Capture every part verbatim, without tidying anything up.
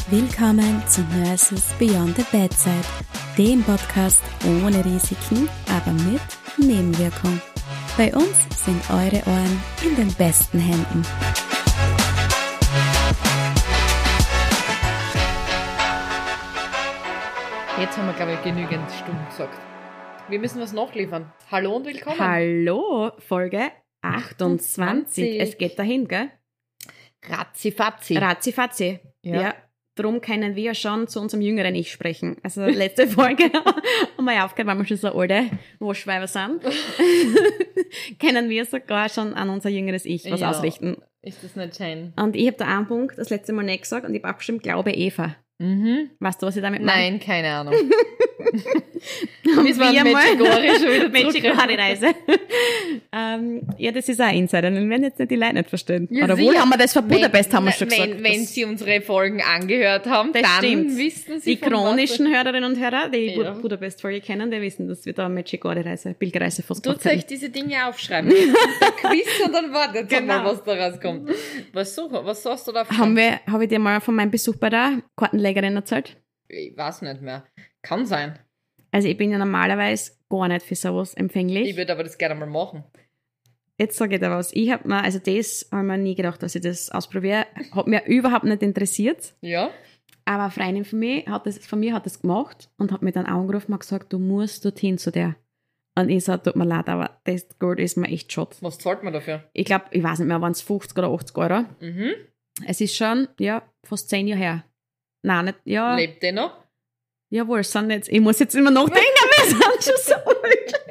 Willkommen zu Nurses Beyond the Bedside, dem Podcast ohne Risiken, aber mit Nebenwirkung. Bei uns sind eure Ohren in den besten Händen. Jetzt haben wir, glaube ich, genügend Stunden gesagt. Wir müssen was nachliefern. Hallo und willkommen. Hallo, Folge achtundzwanzig. Es geht dahin, gell? Ratzifatzi. Ratzifatzi. Ja. ja. Darum können wir ja schon zu unserem jüngeren Ich sprechen. Also letzte Folge haben wir ja aufgehört, weil wir schon so alte Waschweiber sind. Können wir sogar schon an unser jüngeres Ich was ja. ausrichten. Ist das nicht schön? Und ich habe da einen Punkt das letzte Mal nicht gesagt und ich habe abgestimmt, glaube Eva. Mhm. Weißt du, was ich damit meine? Nein, keine Ahnung. Das war wir Medjugorje schon wieder Medjugorje-Reise. ähm, ja, das ist auch ein Insider. Den werden jetzt nicht die Leute nicht verstehen. Ja, Oder sicher. wohl haben wir das für Budapest, haben wir schon wenn, gesagt. Wenn das, Sie unsere Folgen angehört haben, das dann stimmt. wissen Sie Die chronischen was Hörerinnen und Hörer, die Ja. Bu- Budapest-Folge kennen, die wissen, dass wir da Medjugorje-Reise, Pilgerreise fast Tut gemacht haben. euch diese Dinge aufschreiben. Der Quiz und dann wartet Genau. mal, was da rauskommt. Was, so, was hast du da Haben wir, habe ich dir mal von meinem Besuch bei der Kartenlegerin erzählt? Ich weiß nicht mehr. Kann sein. Also ich bin ja normalerweise gar nicht für sowas empfänglich. Ich würde aber das gerne mal machen. Jetzt sage ich dir was. Ich habe mir, also das habe ich mir nie gedacht, dass ich das ausprobiere. Hat mir überhaupt nicht interessiert. Ja? Aber eine Freundin von mir hat das, von mir hat das gemacht und hat mir dann angerufen und gesagt, du musst dorthin zu der. Und ich sage, tut mir leid, aber das Gold ist mir echt schott. Was zahlt man dafür? Ich glaube, ich weiß nicht mehr, waren es fünfzig oder achtzig Euro. Mhm. Es ist schon, ja, fast zehn Jahre her. Nein, nicht, ja. Lebt der noch? Jawohl, es sind jetzt, ich muss jetzt immer nachdenken, wir sind schon so alt.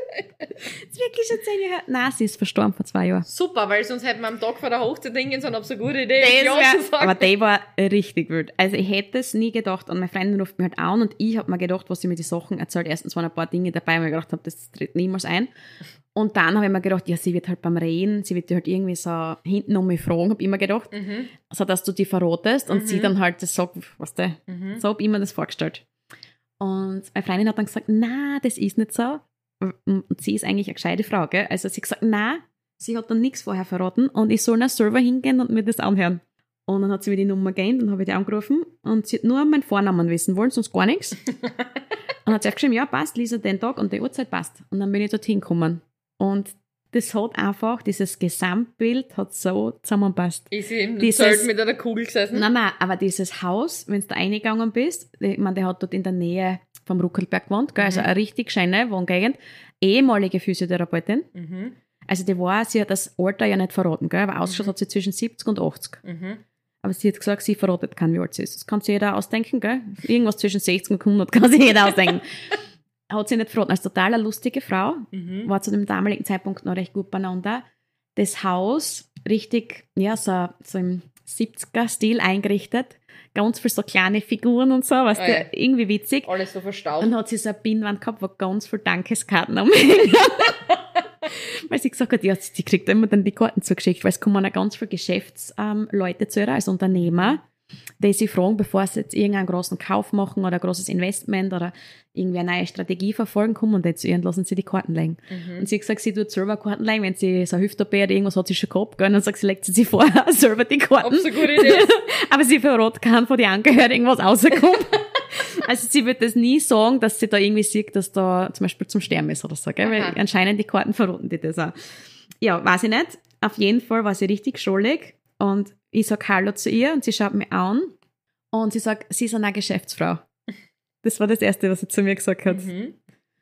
Es ist wirklich schon zehn Jahre her. Nein, sie ist verstorben vor zwei Jahren. Super, weil sonst hätten wir am Tag vor der Hochzeit hingehen sollen, ob es eine gute Idee Das ist, ja wär, zu sagen. aber die war richtig wild. Also ich hätte es nie gedacht und meine Freundin ruft mich halt an und ich habe mir gedacht, was sie mir die Sachen erzählt. Erstens waren ein paar Dinge dabei, wo ich gedacht habe, das tritt niemals ein. Und dann habe ich mir gedacht, ja, sie wird halt beim Reden, sie wird dich halt irgendwie so hinten um mich fragen, habe ich immer gedacht, Mhm. so dass du die verrotest und Mhm. sie dann halt das sagt, weißt du, Mhm. so habe ich mir das vorgestellt. Und meine Freundin hat dann gesagt, na, das ist nicht so. Und sie ist eigentlich eine gescheite Frau, gell? Also sie hat gesagt, na, sie hat dann nichts vorher verraten und ich soll dann selber hingehen und mir das anhören. Und dann hat sie mir die Nummer gegeben, dann habe ich die angerufen und sie hat nur meinen Vornamen wissen wollen, sonst gar nichts. Und hat sie geschrieben, ja, passt, Lisa, den Tag und die Uhrzeit passt. Und dann bin ich dorthin gekommen. Und das hat einfach, dieses Gesamtbild hat so zusammenpasst. Ist sie im Dieses- Zelt mit einer Kugel gesessen? Nein, nein, aber dieses Haus, wenn du da reingegangen bist, ich meine, der hat dort in der Nähe vom Ruckelberg gewohnt, gell? Also Mhm. eine richtig schöne Wohngegend, ehemalige Physiotherapeutin. Mhm. Also die war, sie hat das Alter ja nicht verraten, gell? Aber ausgeschaut hat sie zwischen siebzig und achtzig. Mhm. Aber sie hat gesagt, sie verratet kann, wie alt sie ist. Das kann sich jeder ausdenken, gell? Irgendwas zwischen sechzig und hundert kann sich jeder ausdenken. Hat sie nicht verraten. Als total eine lustige Frau, Mhm. war zu dem damaligen Zeitpunkt noch recht gut beieinander. Das Haus richtig, ja, so, so im siebziger-Stil eingerichtet. Ganz viele so kleine Figuren und so, weißt Ah, du, ja. irgendwie witzig. Alles so verstaubt. Dann hat sie so eine Pinnwand gehabt, wo ganz viele Dankeskarten am Hängen. Weil sie gesagt hat, ja, sie kriegt immer dann die Karten zugeschickt, weil es kommen auch ganz viele Geschäftsleute zu ihr als Unternehmer, die sie fragen, bevor sie jetzt irgendeinen großen Kauf machen oder ein großes Investment oder irgendwie eine neue Strategie verfolgen, kommen und zu ihr und lassen sie die Karten legen. Mhm. Und sie hat gesagt, sie tut selber Karten legen, wenn sie so eine Hüft-O P oder irgendwas hat sie schon gehabt, gell, und dann sagt sie, legt sie sich vorher selber die Karten. Ob es eine gute Idee ist? Aber sie verrät keinen von den Angehörigen, was rauskommt. Also sie wird das nie sagen, dass sie da irgendwie sieht, dass da zum Beispiel zum Sterben ist oder so, gell? Weil Aha. anscheinend die Karten verraten die das auch. Ja, weiß ich nicht. Auf jeden Fall war sie richtig schuldig und ich sag Hallo zu ihr und sie schaut mich an und sie sagt, sie ist eine Geschäftsfrau. Das war das Erste, was sie zu mir gesagt hat. Mhm.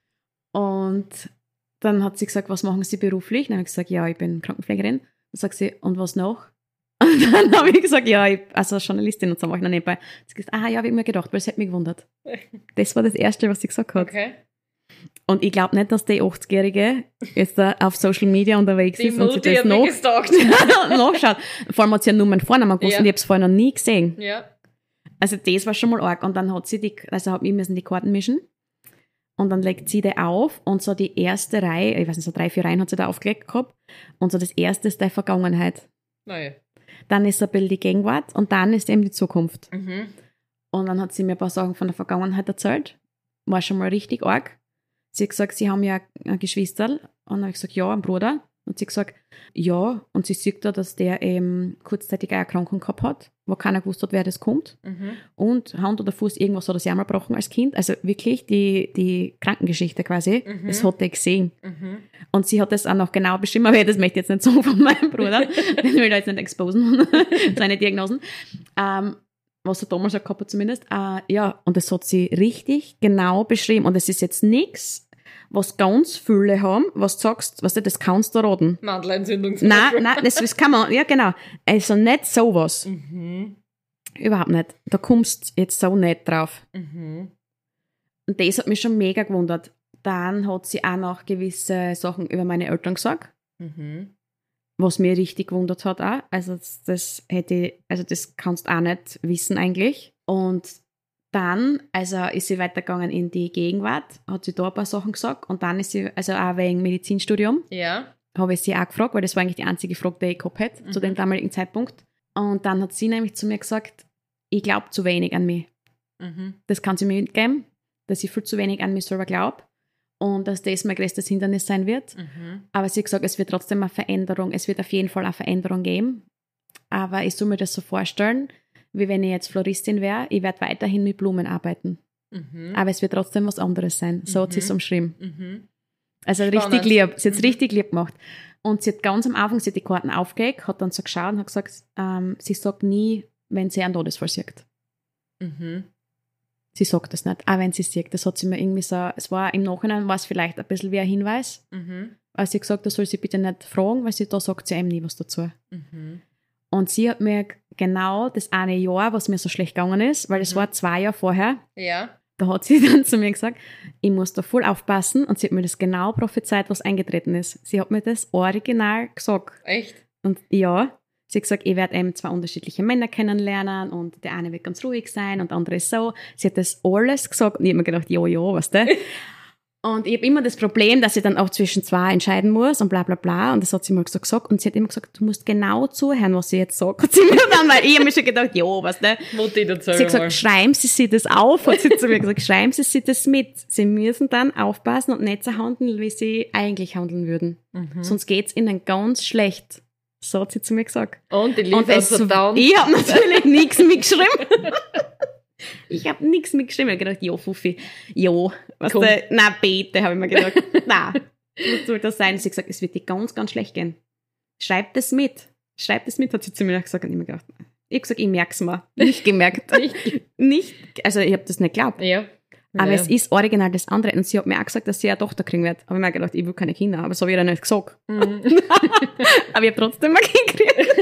Und dann hat sie gesagt, was machen Sie beruflich? Dann habe ich gesagt, ja, ich bin Krankenpflegerin. Dann sagt sie, und was noch? Und dann habe ich gesagt, ja, ich, also Journalistin und so mache ich noch nebenbei. Sie hat gesagt, ah ja, habe ich mir gedacht, weil es hat mich gewundert. Das war das Erste, was sie gesagt hat. Okay. Und ich glaube nicht, dass die achtzigjährige jetzt da auf Social Media unterwegs Die ist und sie Mutti das hat mich noch gestalkt. nachschaut. Vor allem hat sie ja nur meinen Vornamen gewusst Ja. und ich habe es vorher noch nie gesehen. Ja. Also das war schon mal arg. Und dann hat sie die, also hat ich müssen die Karten mischen. Und dann legt sie die auf und so die erste Reihe, ich weiß nicht, so drei, vier Reihen hat sie da aufgelegt gehabt. Und so das erste ist die Vergangenheit. Naja. Dann ist so ein bisschen die Gegenwart und dann ist eben die Zukunft. Mhm. Und dann hat sie mir ein paar Sachen von der Vergangenheit erzählt. War schon mal richtig arg. Sie hat gesagt, sie haben ja ein Geschwisterl. Und dann habe ich gesagt, ja, einen Bruder. Dann Und sie gesagt, ja, und sie sieht da, dass der eben kurzzeitig eine Erkrankung gehabt hat, wo keiner gewusst hat, wer das kommt. Mhm. Und Hand oder Fuß, irgendwas hat er sich einmal gebrochen als Kind. Also wirklich die, die Krankengeschichte quasi, Mhm. das hat er gesehen. Mhm. Und sie hat das auch noch genau beschrieben, aber das möchte ich jetzt nicht sagen von meinem Bruder, den will ich da jetzt nicht exposen, seine Diagnosen. Ähm, was er damals auch gehabt hat zumindest. Äh, ja, und das hat sie richtig genau beschrieben. Und es ist jetzt nichts, was ganz viele haben, was du sagst, was du, das kannst du raten. Mandelentzündung zum Nein, Beispiel. nein, das, das kann man, ja genau. Also nicht sowas. Mhm. Überhaupt nicht. Da kommst du jetzt so nicht drauf. Mhm. Und das hat mich schon mega gewundert. Dann hat sie auch noch gewisse Sachen über meine Eltern gesagt, Mhm. was mir richtig gewundert hat auch. Also das, das hätte ich, also das kannst du auch nicht wissen eigentlich. Und dann, also ist sie weitergegangen in die Gegenwart, hat sie da ein paar Sachen gesagt und dann ist sie, also auch wegen Medizinstudium, Ja. habe ich sie auch gefragt, weil das war eigentlich die einzige Frage, die ich gehabt hätte Mhm. zu dem damaligen Zeitpunkt. Und dann hat sie nämlich zu mir gesagt, ich glaube zu wenig an mich. Mhm. Das kann sie mir mitgeben, dass ich viel zu wenig an mich selber glaube und dass das mein größtes Hindernis sein wird. Mhm. Aber sie hat gesagt, es wird trotzdem eine Veränderung, es wird auf jeden Fall eine Veränderung geben. Aber ich soll mir das so vorstellen, wie wenn ich jetzt Floristin wäre, ich werde weiterhin mit Blumen arbeiten. Mhm. Aber es wird trotzdem was anderes sein. So hat sie es Mhm. umschrieben. Mhm. Also Spannend. richtig lieb. Sie hat es Mhm. richtig lieb gemacht. Und sie hat ganz am Anfang, sie hat die Karten aufgelegt, hat dann so geschaut und hat gesagt, ähm, sie sagt nie, wenn sie einen Todesfall sieht. Mhm. Sie sagt das nicht, auch wenn sie sieht. Das hat sie mir irgendwie so, es war im Nachhinein, war es vielleicht ein bisschen wie ein Hinweis. Mhm. Also sie hat gesagt, das soll sie bitte nicht fragen, weil sie da sagt sie eben nie was dazu. Mhm. Und sie hat mir genau das eine Jahr, was mir so schlecht gegangen ist, weil es Mhm. war zwei Jahre vorher, Ja. da hat sie dann zu mir gesagt, ich muss da voll aufpassen und sie hat mir das genau prophezeit, was eingetreten ist. Sie hat mir das original gesagt. Echt? Und ja, sie hat gesagt, ich werde eben zwei unterschiedliche Männer kennenlernen und der eine wird ganz ruhig sein und der andere ist so. Sie hat das alles gesagt und ich habe mir gedacht, ja, ja, weißt du. Und ich habe immer das Problem, dass ich dann auch zwischen zwei entscheiden muss und bla bla bla. Und das hat sie mal so gesagt. Und sie hat immer gesagt, du musst genau zuhören, was sie jetzt sagt. Hat sie mir dann, weil ich habe mir schon gedacht, ja, weißt du. Mutti dazu. Sie hat gesagt, schreiben Sie sich das auf, hat sie zu mir gesagt, schreiben Sie sich das mit. Sie müssen dann aufpassen und nicht so handeln, wie Sie eigentlich handeln würden. Mhm. Sonst geht's Ihnen ganz schlecht. So hat sie zu mir gesagt. Und die Und liefert so down. ich habe natürlich nichts mitgeschrieben. Ich habe nichts mitgeschrieben. Ich habe gedacht, ja, Fuffi, ja, weißt Komm. du, nein, bitte, habe ich mir gedacht. Nein, was soll das sein? Sie hat gesagt, es wird dir ganz, ganz schlecht gehen. Schreib das mit. Schreib das mit, hat sie zu mir gesagt. Und ich habe mir gedacht, ich habe gesagt, ich merke es mir. Nicht gemerkt. Nicht. nicht, also ich habe das nicht geglaubt. Ja. Aber ja. es ist original das andere. Und sie hat mir auch gesagt, dass sie eine Tochter kriegen wird. Habe ich mir gedacht, ich will keine Kinder. Aber das habe ich ihr nicht gesagt. Mhm. Aber ich habe trotzdem ein Kind gekriegt.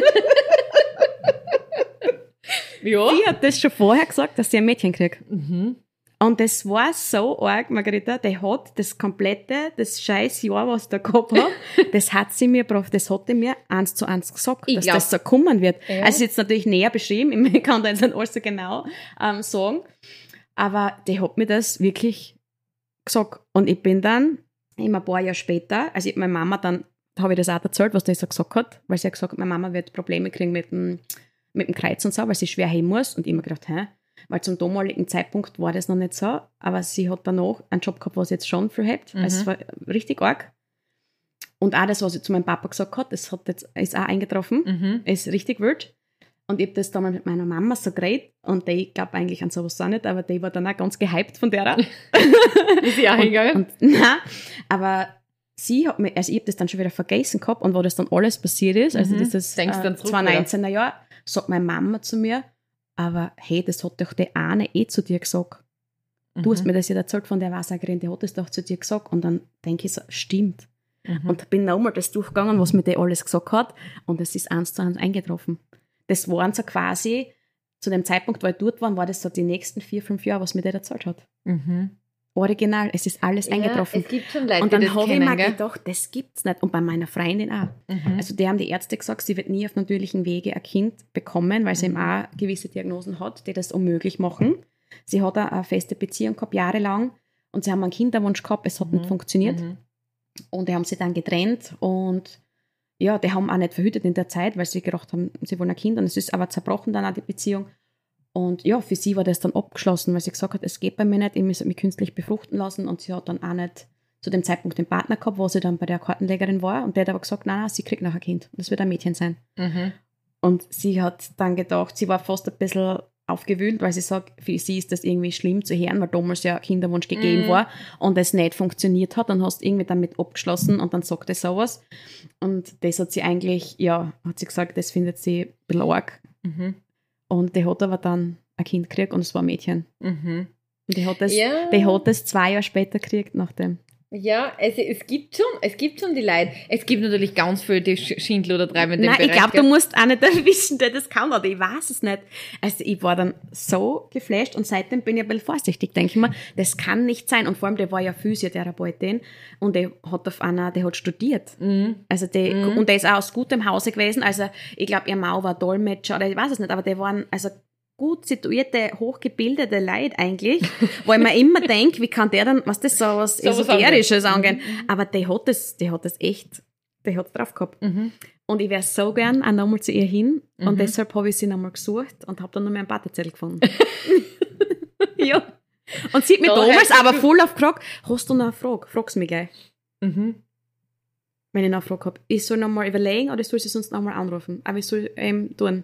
Ja. Sie hat das schon vorher gesagt, dass sie ein Mädchen kriegt. Mhm. Und das war so arg, Margarita, die hat das komplette, das scheiß Jahr, was sie da gehabt hat, das hat sie mir, das hat sie mir eins zu eins gesagt, Ich dass glaub- das so kommen wird. Ja. Also jetzt natürlich näher beschrieben, ich kann da jetzt nicht alles so genau ähm, sagen, aber die hat mir das wirklich gesagt. Und ich bin dann, immer ein paar Jahre später, also ich, meine Mama dann, da habe ich das auch erzählt, was die so gesagt hat, weil sie hat gesagt, meine Mama wird Probleme kriegen mit dem, mit dem Kreuz und so, weil sie schwer heben muss. Und ich habe mir gedacht, hä? Weil zum damaligen Zeitpunkt war das noch nicht so, aber sie hat danach einen Job gehabt, was jetzt schon viel hebt. Mhm. Also es war richtig arg. Und auch das, was sie zu meinem Papa gesagt hat, das hat jetzt, ist auch eingetroffen. Mhm. Ist richtig wild. Und ich habe das damals mit meiner Mama so geredet und die gab eigentlich an sowas auch nicht, aber die war dann auch ganz gehypt von der. Ist sie auch hingegangen? Und, nein, aber sie hat mir, also ich habe das dann schon wieder vergessen gehabt und wo das dann alles passiert ist, also Mhm. dieses Denkst dann äh, zurück zweitausendneunzehner Jahr, sagt meine Mama zu mir, aber hey, das hat doch die eine eh zu dir gesagt. Du hast mir das ja erzählt von der Wahrsagerin, die hat das doch zu dir gesagt. Und dann denke ich so, stimmt. Mhm. Und bin nochmal das durchgegangen, was mir die alles gesagt hat. Und es ist eins zu eins eingetroffen. Das waren so quasi, zu dem Zeitpunkt, wo ich dort war, war das so die nächsten vier, fünf Jahre, was mir der erzählt hat. Mhm. Original, es ist alles eingetroffen. Ja, es gibt schon Leute, Und die dann das habe ich kennen, mir gell? gedacht, das gibt's nicht. Und bei meiner Freundin auch. Mhm. Also die haben die Ärzte gesagt, sie wird nie auf natürlichen Wege ein Kind bekommen, weil sie Mhm. eben auch gewisse Diagnosen hat, die das unmöglich machen. Sie hat auch eine feste Beziehung gehabt, jahrelang. Und sie haben einen Kinderwunsch gehabt, es hat Mhm. nicht funktioniert. Mhm. Und die haben sie dann getrennt. Und ja, die haben auch nicht verhütet in der Zeit, weil sie gedacht haben, sie wollen ein Kind. Und es ist aber zerbrochen dann auch die Beziehung. Und ja, für sie war das dann abgeschlossen, weil sie gesagt hat, es geht bei mir nicht, ich muss mich künstlich befruchten lassen. Und sie hat dann auch nicht zu dem Zeitpunkt den Partner gehabt, wo sie dann bei der Kartenlegerin war und der hat aber gesagt, nein, nein, sie kriegt noch ein Kind. Das wird ein Mädchen sein. Mhm. Und sie hat dann gedacht, sie war fast ein bisschen aufgewühlt, weil sie sagt, für sie ist das irgendwie schlimm zu hören, weil damals ja Kinderwunsch gegeben Mhm. war und es nicht funktioniert hat und hast irgendwie damit abgeschlossen und dann sagt er sowas. Und das hat sie eigentlich, ja, hat sie gesagt, das findet sie ein bisschen arg. Mhm. Und die hat aber dann ein Kind gekriegt und es war ein Mädchen. Mhm. Und die hat das, Ja. die hat das zwei Jahre später gekriegt nach dem. Ja, also es gibt schon, es gibt schon die Leute. Es gibt natürlich ganz viele, die Sch- Schindler oder treiben in dem Nein, ich Bereich. glaube, du gell? musst auch nicht wissen, der das kann, oder ich weiß es nicht. Also ich war dann so geflasht und seitdem bin ich ein bisschen vorsichtig, denke ich mir, das kann nicht sein. Und vor allem, der war ja Physiotherapeutin und der hat auf einer, der hat studiert. Mhm. Also die, Mhm. und der ist auch aus gutem Hause gewesen. Also ich glaube, ihr Mau war Dolmetscher oder ich weiß es nicht, aber die waren also gut situierte, hochgebildete Leute eigentlich, wo ich mir immer denke, wie kann der dann, was das so was So was Esoterisches angehen. angehen. Aber der hat das, der hat das echt, der hat drauf gehabt. Mhm. Und ich wäre so gern auch nochmal zu ihr hin und Mhm. deshalb habe ich sie nochmal gesucht und habe dann noch mehr einen Badezettel gefunden. Ja. Und sie hat mich Da damals hättest aber du- voll auf gefragt, hast du noch eine Frage? Frag's mich gleich. Mhm. Wenn ich noch eine Frage habe. Ich soll nochmal überlegen oder ich soll sie sonst nochmal anrufen. Aber ich soll eben tun.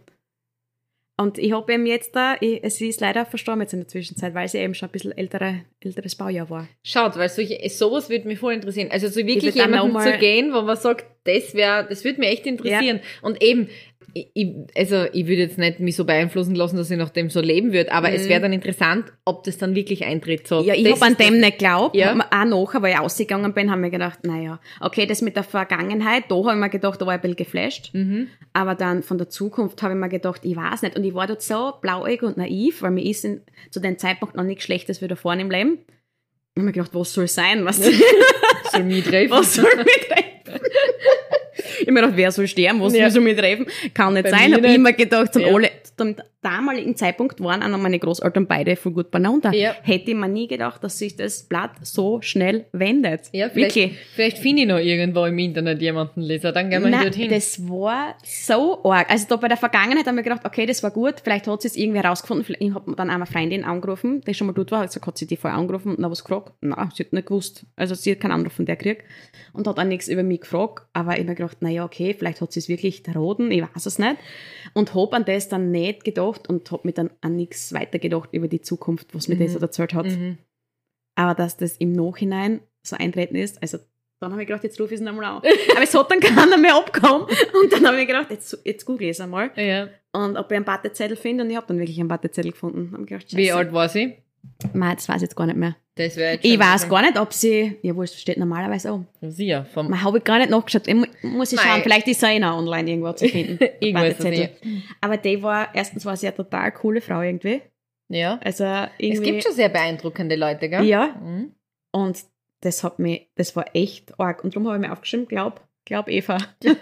Und ich habe eben jetzt da, ich, sie ist leider verstorben jetzt in der Zwischenzeit, weil sie eben schon ein bisschen ältere, älteres Baujahr war. Schaut, weil solche, sowas würde mich voll interessieren. Also so wirklich würd dann jemanden noch mal- zu gehen, wo man sagt, das wäre, das würde mich echt interessieren. Und eben, ich, ich, also ich würde jetzt nicht mich so beeinflussen lassen, dass ich nach dem so leben würde, aber Mhm. es wäre dann interessant, ob das dann wirklich eintritt. So, Ja, ich das habe an ist das- dem nicht geglaubt. Ja. Hab mir auch nachher, weil ich ausgegangen bin, haben wir gedacht, naja, okay, das mit der Vergangenheit, da habe ich mir gedacht, da war ich ein bisschen geflasht. Mhm. Aber dann von der Zukunft habe ich mir gedacht, ich weiß nicht. Und ich war dort so blauäugig und naiv, weil mir ist in, zu dem Zeitpunkt noch nichts Schlechtes wieder vorne im Leben. Und ich habe mir gedacht, was soll sein? Was, Soll mich treffen. was soll mich treffen? Ich habe mir gedacht, wer soll sterben? Was Ja. soll mich treffen? Kann nicht Bei sein. mir Habe ich nicht. immer gedacht, zum, Ja. alle, zum damaligen Zeitpunkt waren auch noch meine Großeltern beide voll gut beieinander. Ja. Hätte ich mir nie gedacht, dass sich das Blatt so schnell wendet. Ja, vielleicht, Wirklich. vielleicht finde ich noch irgendwo im Internet jemanden Leser, dann gehen wir Nein, dorthin. das war so arg. Also da bei der Vergangenheit haben wir gedacht, okay, das war gut, vielleicht hat sie es irgendwie herausgefunden. Vielleicht- Ich habe dann auch eine Freundin angerufen, die schon mal dort war, hat gesagt, hat sie die vorher angerufen und noch was gefragt? Nein, sie hat nicht gewusst. Also sie hat keinen Anruf von der gekriegt und hat auch nichts über mich gefragt. Aber ich habe mir gedacht, naja, okay, vielleicht hat sie es wirklich roten, ich weiß es nicht. Und habe an das dann nicht gedacht und habe mir dann an nichts weiter gedacht über die Zukunft, was mir das so erzählt hat. Mhm. Aber dass das im Nachhinein so eintreten ist, also dann habe ich gedacht, jetzt rufe ich es nochmal an. Aber es hat dann keiner mehr abgekommen. Und dann habe ich gedacht, jetzt, jetzt google ich es einmal. Ja. Und ob ich einen Badezettel finde. Und ich habe dann wirklich einen Badezettel gefunden. Hab ich gedacht, Wie Scheiße. alt war sie? Mei, das weiß ich jetzt gar nicht mehr. Das wäre jetzt Ich schon- weiß gar nicht, ob sie, ja, wo es steht normalerweise auch. Sie ja, vom Man habe ich gar nicht nachgeschaut. Ich mu- muss ich Mei. schauen, vielleicht ist er eh noch online irgendwo zu finden. Irgendwo ist es Badezettel. Aber die war, erstens war sie eine total coole Frau irgendwie. Ja. Also Es irgendwie. gibt schon sehr beeindruckende Leute, gell? Ja. Mhm. Und das hat mich, das war echt arg. Und darum habe ich mir aufgeschrieben, glaub, glaub Eva.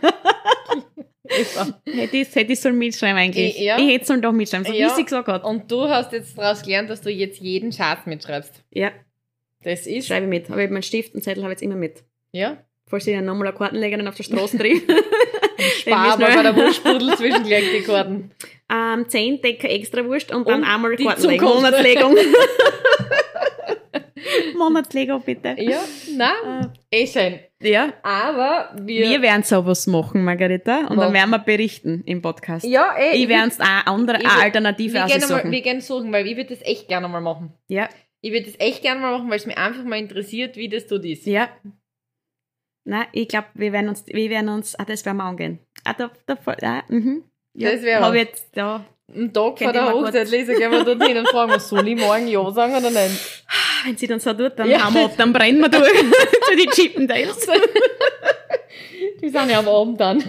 Eva. Hätte ich, hätte ich sollen mitschreiben eigentlich. Ja. Ich hätte sollen doch mitschreiben, so Ja. wie sie gesagt hat. Und du hast jetzt daraus gelernt, dass du jetzt jeden Schatz mitschreibst. Ja, Das ist. schreibe ich mit. Habe ich meinen Stift und Zettel habe ich jetzt immer mit. Ja. Falls ich dann nochmal eine Kartenlegerin auf der Straße treffe. Spar aber bei der Wurstpudel zwischen gleich die Karten. Ähm, zehn Decker extra Wurst und dann Und einmal die Kartenlegung. Zukunft. Monatslegung. Monatslegung, bitte. Ja, nein, eh schön. Ja. Aber wir. Wir werden sowas machen, Margarita. Und Machen. dann werden wir berichten im Podcast. ja, eh. Ich werde uns auch andere, Ich eine will- Alternative wir gerne mal, aussuchen. wir gerne suchen, weil ich würde das echt gerne mal machen. Ja, Ich würde das echt gerne mal machen, weil es mich einfach mal interessiert, wie das dort ist. ja. Nein, ich glaube, wir werden uns, wir werden uns, ah, das werden wir angehen. Ah, da, da, ah, mhm. Ja, Das wäre Habe was. ich jetzt, da. Am Tag Kennt vor der ihr mal gut. Hochzeitlese gehen wir dorthin und fragen, was soll ich morgen Ja sagen oder nicht? Wenn sie dann so tut, dann Ja. hauen wir ab, dann brennen wir durch zu die Chippendales. Die sind ja am Abend dann.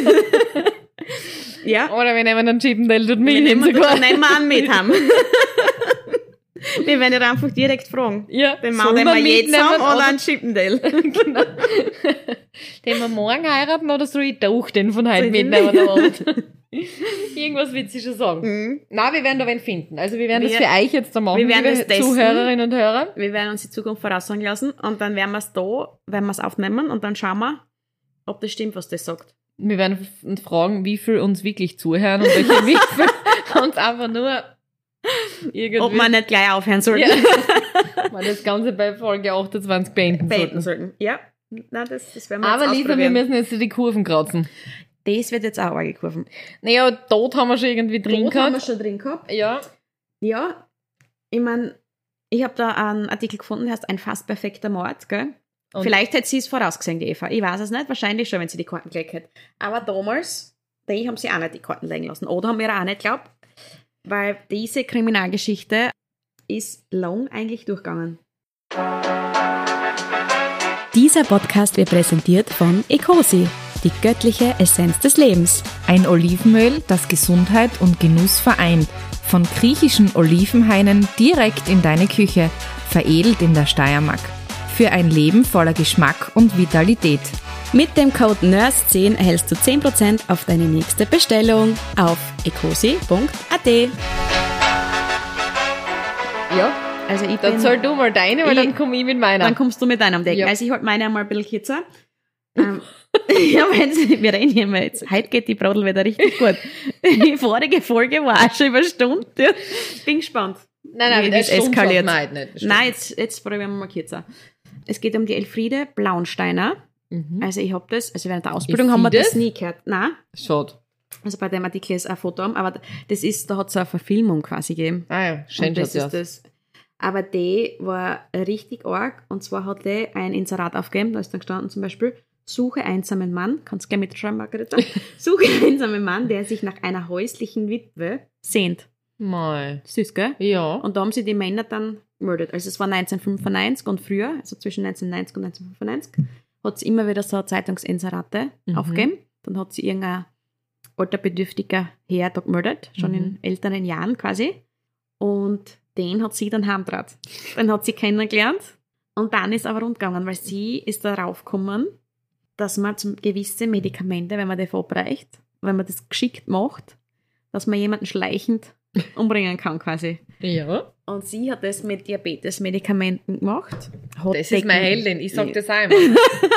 Ja. Oder wir nehmen einen Chippendale dort mit Wir hin nehmen, sogar. dann nehmen wir einen mit haben. Wir werden ihn einfach direkt fragen. Ja, Den soll Mann, den man wir jetzt mitnehmen haben, oder oder- einen Chippendale. Genau. Den wir morgen heiraten oder soll ich doch den von heute Soll ich den mitnehmen am Abend? Irgendwas wird sie schon sagen. Mhm. Nein, wir werden da wen finden. Also wir werden Wir- das für euch jetzt da machen, wir werden liebe das testen. Zuhörerinnen und Hörer. Wir werden uns die Zukunft voraussagen lassen und dann werden wir es da, werden wir es aufnehmen und dann schauen wir, ob das stimmt, was das sagt. Wir werden f- uns fragen, wie viel uns wirklich zuhören und welche wie viel uns einfach nur irgendwie... Ob wir nicht gleich aufhören sollten. Ja. Mal das Ganze bei Folge achtundzwanzig beenden, beenden sollten. sollten. Ja, nein, das, das werden wir Aber jetzt Lisa, wir ausprobieren. müssen jetzt die Kurven kratzen. Das wird jetzt auch angekurven. Naja, dort haben wir schon irgendwie drin Dort haben wir gehabt. schon drin gehabt. Ja. Ja, ich meine, ich habe da einen Artikel gefunden, der heißt ein fast perfekter Mord, gell? Und- Vielleicht hätte sie es vorausgesehen, die Eva. Ich weiß es nicht, wahrscheinlich schon, wenn sie die Karten gelegt hätte. Aber damals, die haben sie auch nicht die Karten legen lassen. Oder haben wir auch nicht geglaubt. Weil diese Kriminalgeschichte ist lang eigentlich durchgegangen. Dieser Podcast wird präsentiert von Ecosi, die göttliche Essenz des Lebens. Ein Olivenöl, das Gesundheit und Genuss vereint. Von griechischen Olivenhainen direkt in deine Küche, veredelt in der Steiermark. Für ein Leben voller Geschmack und Vitalität. Mit dem Code nurse zehn erhältst du zehn Prozent auf deine nächste Bestellung auf ecosi punkt a t. Ja. Also ich Dann bin, soll du mal deine, weil Ich- dann komme ich mit meiner. dann kommst du mit deinem Decken. Ja. Also ich halte meine einmal ein bisschen kürzer. ähm, ja, wenn sie, wir reden hier mal jetzt. Heute geht die Brodel wieder richtig gut. Die vorige Folge war auch schon über eine Stunde. Ja. Bin gespannt. nein, nein, wie das das eskaliert. eskaliert. Nicht, das Nein, jetzt, jetzt probieren wir mal kürzer. Es geht um die Elfriede Blaunsteiner. Mhm. Also ich habe das, also während der Ausbildung haben wir Elfriede? das nie gehört. Nein, Schade. also bei dem Artikel ist ein Foto, aber das ist, da hat es eine Verfilmung quasi gegeben. Ah ja, schön Und das schaut's ist aus. das. Aber die war richtig arg. Und zwar hat die ein Inserat aufgegeben, da ist dann gestanden zum Beispiel, suche einsamen Mann, kannst gleich mitschreiben, Margareta, suche einsamen Mann, der sich nach einer häuslichen Witwe sehnt. Mal. Süß, gell? Ja. Und da haben sie die Männer dann gemeldet. Also es war neunzehnhundertfünfundneunzig und früher, also zwischen neunzehnhundertneunzig und neunzehnhundertfünfundneunzig, hat sie immer wieder so Zeitungsinserate Mhm. aufgegeben. Dann hat sie irgendein alter bedürftiger Herr da gemeldet, schon Mhm. in älteren Jahren quasi. Und den hat sie dann heimgetraut. Den hat sie kennengelernt und dann ist aber rund gegangen, weil sie ist darauf gekommen, dass man zum gewisse Medikamente, wenn man die verabreicht, wenn man das geschickt macht, dass man jemanden schleichend umbringen kann quasi. Ja. Und sie hat das mit Diabetes-Medikamenten gemacht. Hat Das ist meine Heldin. Ich sag Ja. das auch immer.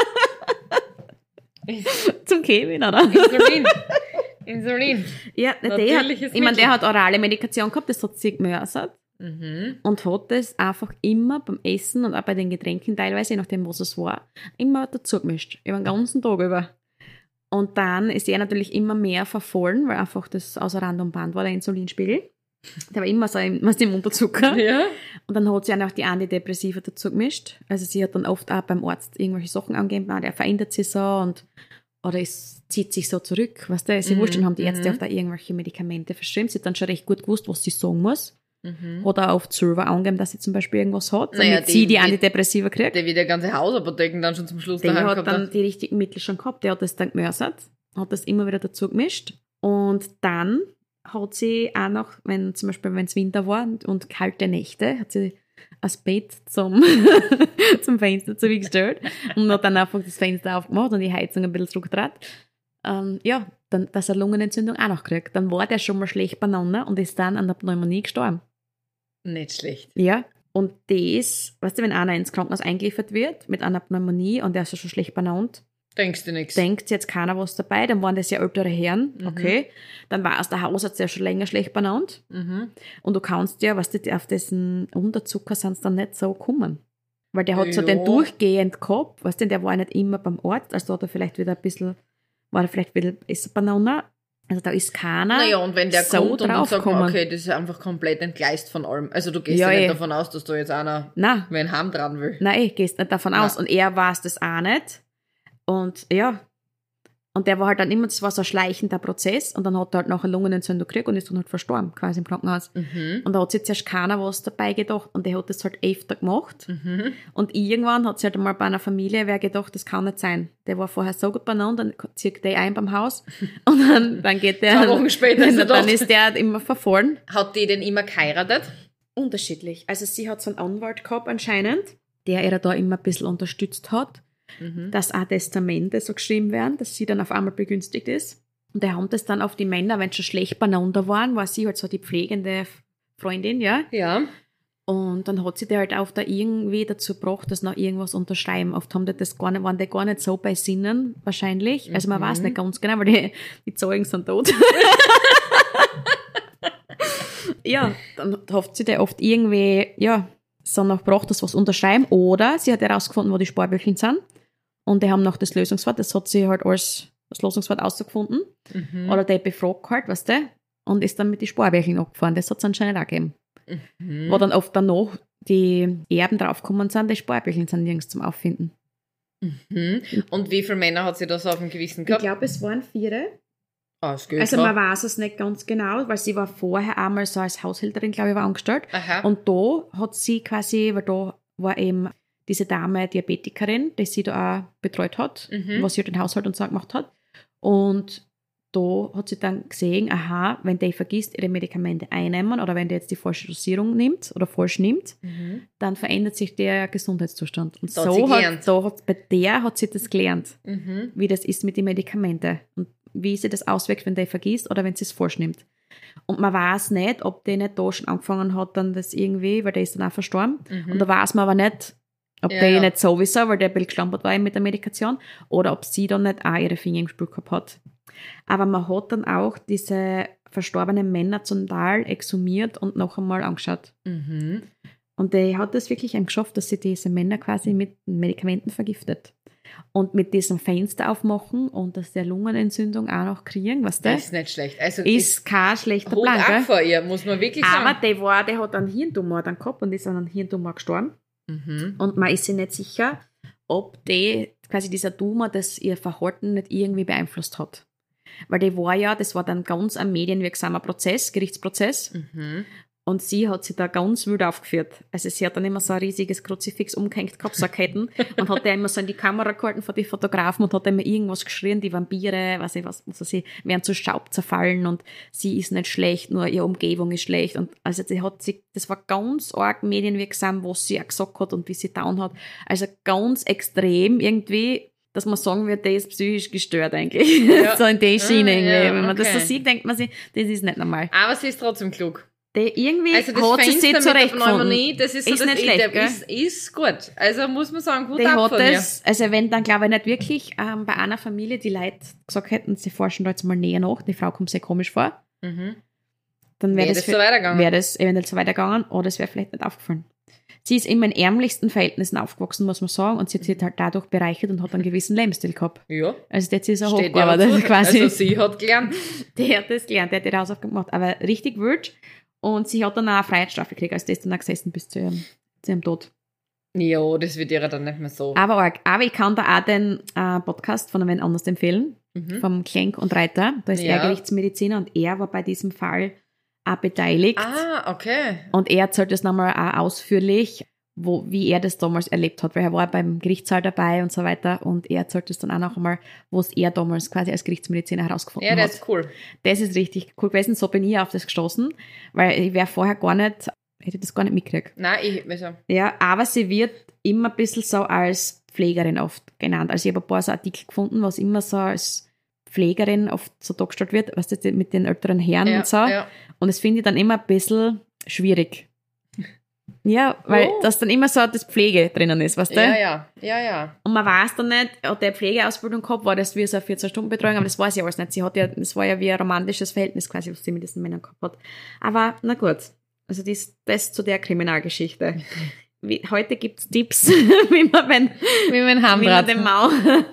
Zum Kevin, oder? Insulin. Insulin. Ja, der hat, Natürliches ich meine, der Mittel. hat orale Medikation gehabt, das hat sie gemörsert Mhm. und hat das einfach immer beim Essen und auch bei den Getränken teilweise, je nachdem was es war, immer dazu gemischt. Über den ganzen Tag über. Und dann ist er natürlich immer mehr verfallen, weil einfach das außer Rand und Band war, der Insulinspiegel. Der war immer so im, was im Unterzucker. Ja. Und dann hat sie auch noch die Antidepressiva dazu gemischt. Also sie hat dann oft auch beim Arzt irgendwelche Sachen angegeben, ah, der verändert sich so und oder es zieht sich so zurück, weißt du, sie Mhm, wurscht, dann haben die Ärzte mhm. oft auch irgendwelche Medikamente verschrieben. Sie hat dann schon recht gut gewusst, was sie sagen muss. Mhm. Hat auch oft selber angegeben, dass sie zum Beispiel irgendwas hat, damit Naja, die- sie die die- Antidepressiva kriegt. Der wird ja ganze Hausapotheken dann schon zum Schluss Der daheim hat gehabt. dann die richtigen Mittel schon gehabt, der hat das dann gemörsert, hat das immer wieder dazu gemischt. Und dann hat sie auch noch, wenn zum Beispiel, wenn es Winter war und, und kalte Nächte, hat sie das Bett zum, zum Fenster zugestellt und hat dann einfach das Fenster aufgemacht und die Heizung ein bisschen zurückgedreht. Ähm, ja, dann, dass er Lungenentzündung auch noch kriegt. Dann war der schon mal schlecht beieinander und ist dann an der Pneumonie gestorben. Nicht schlecht. Ja, und das, weißt du, wenn einer ins Krankenhaus eingeliefert wird mit einer Pneumonie und der ist ja schon schlecht benannt, Denkst du nichts? denkt jetzt keiner was dabei, dann waren das ja ältere Herren, Mhm. okay, dann war es der Hausarzt ja schon länger schlecht benannt Mhm. und du kannst ja, weißt du, auf dessen Unterzucker sind dann nicht so kommen. Weil der hat so Ja. den durchgehend gehabt, weißt du, der war ja nicht immer beim Arzt, also da hat er vielleicht wieder ein bisschen, war er vielleicht wieder besser beieinander. Also da ist keiner Naja, und wenn der so kommt und dann sagt man, draufgekommen. okay, das ist einfach komplett entgleist von allem. Also du gehst Ja, ja, nicht eh. davon aus, dass da jetzt einer Nein, wen heim dran will. nein, gehst nicht davon Nein. aus. Und er weiß das auch nicht. Und ja, und der war halt dann immer, das war so ein schleichender Prozess und dann hat er halt nachher Lungenentzündung gekriegt und ist dann halt verstorben, quasi im Krankenhaus. Mhm. Und da hat sich jetzt erst keiner was dabei gedacht und der hat das halt öfter gemacht. Mhm. Und irgendwann hat sich halt mal bei einer Familie wer gedacht, das kann nicht sein. Der war vorher so gut beieinander, dann zieht der ein beim Haus und dann, dann geht der, Zwei Wochen später ist er dann tot. ist der halt immer verfallen. Hat die denn immer geheiratet? Unterschiedlich. Also sie hat so einen Anwalt gehabt anscheinend, der ihr da immer ein bisschen unterstützt hat, Mhm. dass auch Testamente so geschrieben werden, dass sie dann auf einmal begünstigt ist. Und die haben das dann auf die Männer, wenn sie schon schlecht beieinander waren, war sie halt so die pflegende Freundin, ja. Ja. Und dann hat sie die halt auch da irgendwie dazu gebracht, dass noch irgendwas unterschreiben. Oft haben die das gar nicht, waren die gar nicht so bei Sinnen, wahrscheinlich. Also man Mhm. weiß nicht ganz genau, weil die, die Zeugen sind tot. Ja, dann hat sie die oft irgendwie, ja, so noch gebracht, dass sie was unterschreiben. Oder sie hat herausgefunden, wo die Sparbücheln sind. Und die haben noch das Lösungswort, das hat sie halt als das Lösungswort ausgefunden. Mhm. Oder der befragt halt, weißt du, und ist dann mit den Sparbücheln abgefahren. Das hat es anscheinend auch gegeben. Mhm. Wo dann oft danach die Erben draufgekommen sind, die Sparbücheln sind nirgends zum Auffinden. Mhm. Und wie viele Männer hat sie da so auf dem Gewissen Ich gehabt? glaube, es waren vier. Ah, das geht Also noch. man weiß es nicht ganz genau, weil sie war vorher einmal so als Haushälterin, glaube ich, war angestellt. Aha. Und da hat sie quasi, weil da war eben diese Dame Diabetikerin, die sie da auch betreut hat, Mhm. was sie halt den Haushalt und so gemacht hat. Und da hat sie dann gesehen, aha, wenn die vergisst, ihre Medikamente einnehmen oder wenn die jetzt die falsche Dosierung nimmt oder falsch nimmt, Mhm. dann verändert sich der Gesundheitszustand. Und Da hat so sie hat, gelernt. da hat, bei der hat sie das gelernt, Mhm. wie das ist mit den Medikamenten und wie sie das auswirkt, wenn die vergisst oder wenn sie es falsch nimmt. Und man weiß nicht, ob die nicht da schon angefangen hat, dann das irgendwie, weil der ist dann auch verstorben. Mhm. Und da weiß man aber nicht, ob Ja, der ja. nicht sowieso, weil der ein bisschen geschlampert war mit der Medikation, oder ob sie dann nicht auch ihre Finger im Spiel gehabt hat. Aber man hat dann auch diese verstorbenen Männer zum Teil exhumiert und noch einmal angeschaut. Mhm. Und der hat es wirklich eben geschafft, dass sie diese Männer quasi mit Medikamenten vergiftet. Und mit diesem Fenster aufmachen und dass der Lungenentzündung auch noch kriegen, was der Das ist nicht schlecht. Also ist kein schlechter Hut Plan, ab gell? vor ihr, muss man wirklich Aber sagen. der war, der hat einen Hirntumor dann gehabt und ist an einem Hirntumor gestorben. Mhm. Und man ist sich nicht sicher, ob die, quasi dieser Tumor das ihr Verhalten nicht irgendwie beeinflusst hat. Weil die war ja, das war dann ganz ein medienwirksamer Prozess, Gerichtsprozess. Mhm. Und sie hat sich da ganz wild aufgeführt. Also sie hat dann immer so ein riesiges Kruzifix umgehängt gehabt, so Ketten, und hat da immer so in die Kamera gehalten von den Fotografen und hat immer irgendwas geschrien, die Vampire, weiß ich was, also sie werden zu Staub zerfallen und sie ist nicht schlecht, nur ihre Umgebung ist schlecht. Und also sie hat sich, das war ganz arg medienwirksam, was sie auch gesagt hat und wie sie down hat. Also ganz extrem irgendwie, dass man sagen wird, der ist psychisch gestört eigentlich. Ja. So in die Schiene Ah, irgendwie. ja, Wenn man das so okay. sieht, denkt man sich, das ist nicht normal. Aber sie ist trotzdem klug. Die irgendwie Also das hat sie sich Fenster mit der zurechtgefunden. Pneumonie, das ist so Ist das nicht eh, schlecht, der gell? ist, ist gut. Also muss man sagen, gut Die ab hat von ihr. das, also wenn dann glaube ich nicht wirklich ähm, bei einer Familie die Leute gesagt hätten, sie forschen da jetzt mal näher nach, die Frau kommt sehr komisch vor, Mhm. dann wäre Wäre das, das so weitergegangen. wäre das eventuell so weitergegangen oder es wäre vielleicht nicht aufgefallen. Sie ist immer in ärmlichsten Verhältnissen aufgewachsen, muss man sagen, und sie hat sich halt dadurch bereichert und hat einen gewissen Lebensstil gehabt. Ja. Also die hat sich so Steht ja hochgearbeitet dazu. quasi. Also sie hat gelernt. Die hat das gelernt, die hat die Hausaufgaben gemacht, aber richtig wild. Und sie hat dann auch eine Freiheitsstrafe gekriegt, also die ist dann auch gesessen bis zu ihrem, zu ihrem Tod. Ja, das wird ihr dann nicht mehr so. Aber arg. Aber ich kann da auch den äh, Podcast von einem anders empfehlen, Mhm. vom Klenk und Reiter. Da ist Ja. er Gerichtsmediziner und er war bei diesem Fall auch beteiligt. Ah, okay. Und er erzählt das nochmal auch ausführlich, wo, wie er das damals erlebt hat, weil er war beim Gerichtssaal dabei und so weiter. Und er erzählt das dann auch noch einmal, was er damals quasi als Gerichtsmediziner herausgefunden Ja, der hat. ist cool. Das ist richtig cool gewesen. So bin ich auf das gestoßen, weil ich wäre vorher gar nicht, hätte das gar nicht mitgekriegt. Nein, ich, also, Ja, aber sie wird immer ein bisschen so als Pflegerin oft genannt. Also ich habe ein paar so Artikel gefunden, was immer so als Pflegerin oft so dargestellt wird, was das mit den älteren Herren ja, und so. ja. Und das finde ich dann immer ein bisschen schwierig. Ja, weil Oh. das dann immer so das Pflege drinnen ist, weißt du? Ja, ja, ja, ja. Und man weiß dann nicht, hat der Pflegeausbildung gehabt, war das wie so eine vierzehn-Stunden-Betreuung, aber das weiß ich alles nicht. Sie hat ja, das war ja wie ein romantisches Verhältnis quasi, was sie mit diesen Männern gehabt hat. Aber na gut, also das, das zu der Kriminalgeschichte. Wie, heute gibt's Tipps, wie man, wenn, Wie mein wie man Hamrad. den Mau.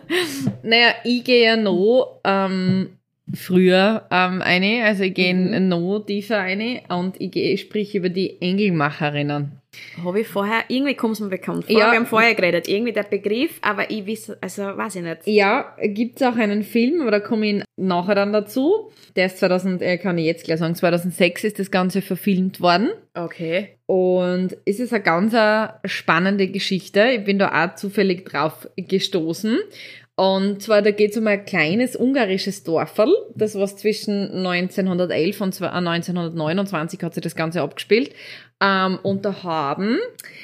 Naja, ich gehe ja noch ähm, früher ähm, eine, also ich gehe Mhm. noch tiefer eine und ich gehe, sprich über die Engelmacherinnen. Habe ich vorher, irgendwie kommt es mir bekannt vor. Ja. Wir haben vorher geredet, irgendwie der Begriff, aber ich weiß, also weiß ich nicht. Ja, gibt's auch einen Film, aber da komme ich nachher dann dazu. Der ist zweitausend, äh, kann ich jetzt gleich sagen, zweitausendsechs ist das Ganze verfilmt worden. Okay. Und es ist eine ganz äh, spannende Geschichte. Ich bin da auch zufällig drauf gestoßen. Und zwar, da geht es um ein kleines ungarisches Dorferl, das was zwischen neunzehnhundertelf und zwe- äh, neunzehnhundertneunundzwanzig hat sich das Ganze abgespielt. Ähm, und da haben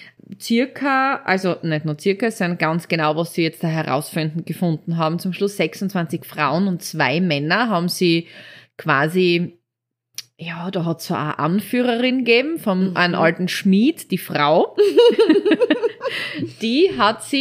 circa, also nicht nur circa, es sind ganz genau, was sie jetzt da herausfinden, gefunden haben. Zum Schluss sechsundzwanzig Frauen und zwei Männer haben sie quasi, ja, da hat es so eine Anführerin gegeben, vom Mhm. einem alten Schmied, die Frau. Die hat sich